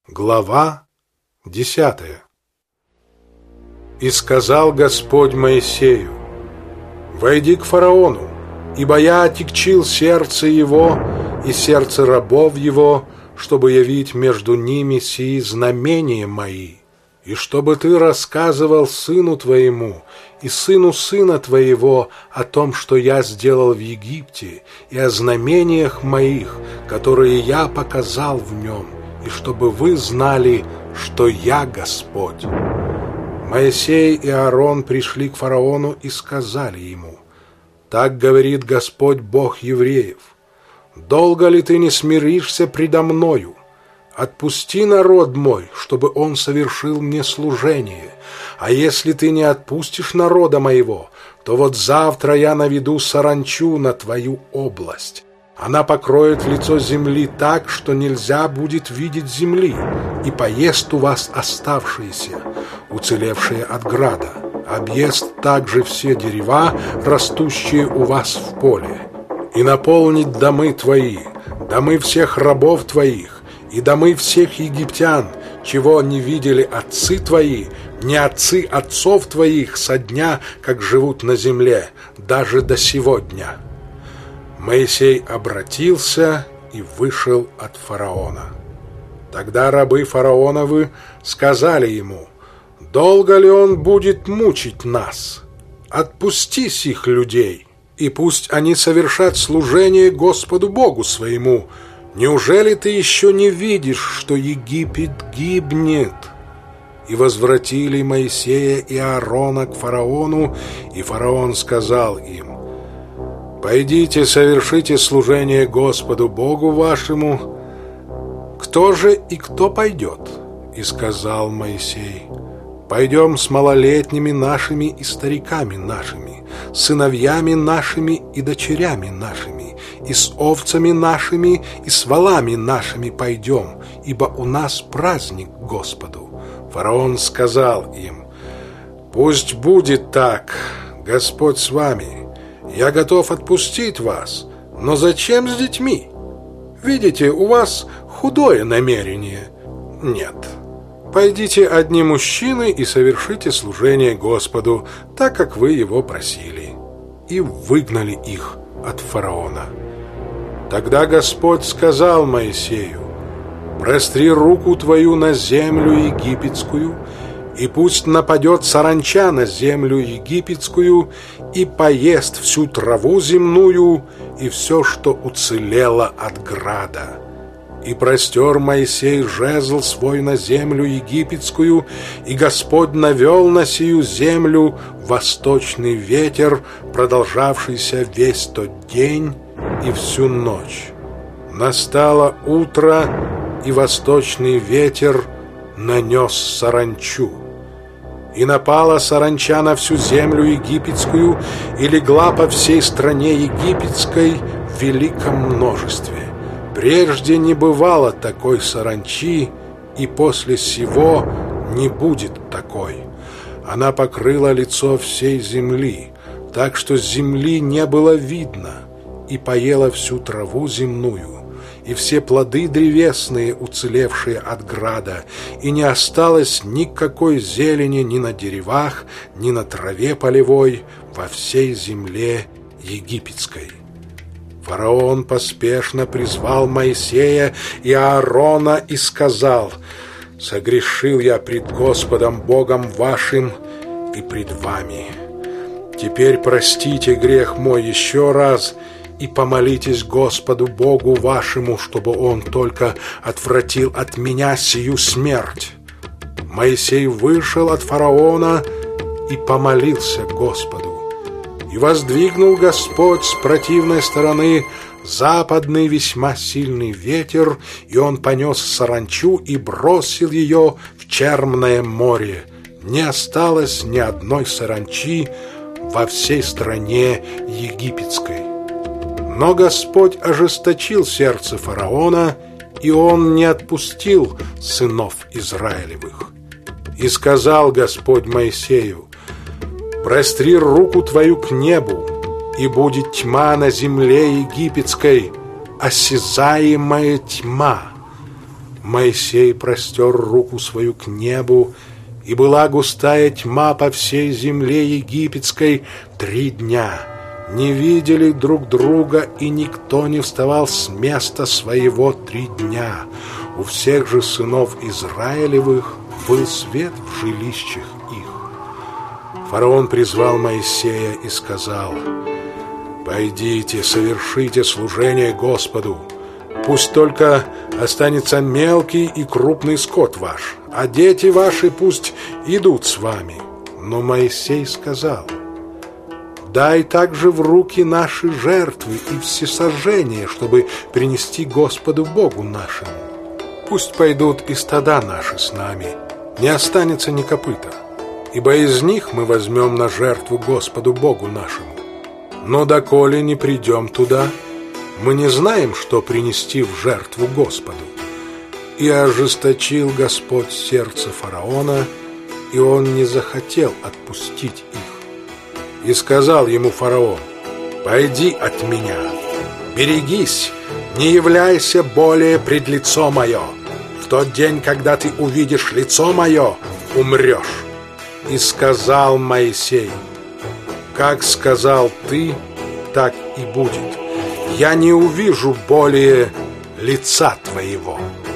Глава 10. «И сказал Господь Моисею: войди к фараону, ибо я отягчил сердце его и сердце рабов его, чтобы явить между ними сии знамения мои, и чтобы ты рассказывал сыну твоему и сыну сына твоего о том, что я сделал в Египте, и о знамениях моих, которые я показал в нем, и чтобы вы знали, что я Господь». Моисей и Аарон пришли к фараону и сказали ему: «Так говорит Господь Бог евреев: долго ли ты не смиришься предо мною? Отпусти народ мой, чтобы он совершил мне служение. А если ты не отпустишь народа моего, то вот завтра я наведу саранчу на твою область. Она покроет лицо земли так, что нельзя будет видеть земли, и поест у вас оставшиеся, уцелевшие от града. Объест также все дерева, растущие у вас в поле, и наполнит домы твои, домы всех рабов твоих, и домы всех египтян, чего не видели отцы твои, не отцы отцов твоих со дня, как живут на земле, даже до сего дня». Моисей обратился и вышел от фараона. Тогда рабы фараоновы сказали ему: долго ли он будет мучить нас? Отпусти сих людей, и пусть они совершат служение Господу Богу своему. Неужели ты еще не видишь, что Египет гибнет? И возвратили Моисея и Аарона к фараону, и фараон сказал им: пойдите, совершите служение Господу Богу вашему. Кто же и кто пойдет? И сказал Моисей: пойдем с малолетними нашими и стариками нашими, сыновьями нашими и дочерями нашими, и с овцами нашими и с волами нашими пойдем, ибо у нас праздник Господу. Фараон сказал им: пусть будет так, Господь с вами. Я готов отпустить вас, но зачем с детьми? Видите, у вас худое намерение. Нет. Пойдите одни мужчины и совершите служение Господу, так как вы его просили. И выгнали их от фараона. Тогда Господь сказал Моисею: простри руку твою на землю египетскую, и пусть нападет саранча на землю египетскую и поест всю траву земную и все, что уцелело от града. И простер Моисей жезл свой на землю египетскую, и Господь навел на сию землю восточный ветер, продолжавшийся весь тот день и всю ночь. Настало утро, и восточный ветер нанес саранчу. И напала саранча на всю землю египетскую, и легла по всей стране египетской в великом множестве. Прежде не бывало такой саранчи, и после сего не будет такой. Она покрыла лицо всей земли, так что земли не было видно, и поела всю траву земную, и все плоды древесные, уцелевшие от града, и не осталось никакой зелени ни на деревах, ни на траве полевой во всей земле египетской. Фараон поспешно призвал Моисея и Аарона и сказал: согрешил я пред Господом Богом вашим и пред вами. Теперь простите грех мой еще раз и помолитесь Господу Богу вашему, чтобы Он только отвратил от меня сию смерть». Моисей вышел от фараона и помолился Господу. И воздвигнул Господь с противной стороны западный весьма сильный ветер, и он понес саранчу и бросил ее в Черное море. Не осталось ни одной саранчи во всей стране египетской. Но Господь ожесточил сердце фараона, и он не отпустил сынов Израилевых. И сказал Господь Моисею: простри руку твою к небу, и будет тьма на земле египетской, осязаемая тьма. Моисей простер руку свою к небу, и была густая тьма по всей земле египетской 3 дня. Не видели друг друга, и никто не вставал с места своего 3 дня. У всех же сынов Израилевых был свет в жилищах их. Фараон призвал Моисея и сказал: «Пойдите, совершите служение Господу. Пусть только останется мелкий и крупный скот ваш, а дети ваши пусть идут с вами». Но Моисей сказал: «Дай также в руки наши жертвы и всесожжения, чтобы принести Господу Богу нашему. Пусть пойдут и стада наши с нами, не останется ни копыта, ибо из них мы возьмем на жертву Господу Богу нашему. Но доколе не придем туда, мы не знаем, что принести в жертву Господу». И ожесточил Господь сердце фараона, и он не захотел отпустить их. И сказал ему фараон: «Пойди от меня, берегись, не являйся более пред лицо мое. В тот день, когда ты увидишь лицо мое, умрешь». И сказал Моисей: «Как сказал ты, так и будет. Я не увижу более лица твоего».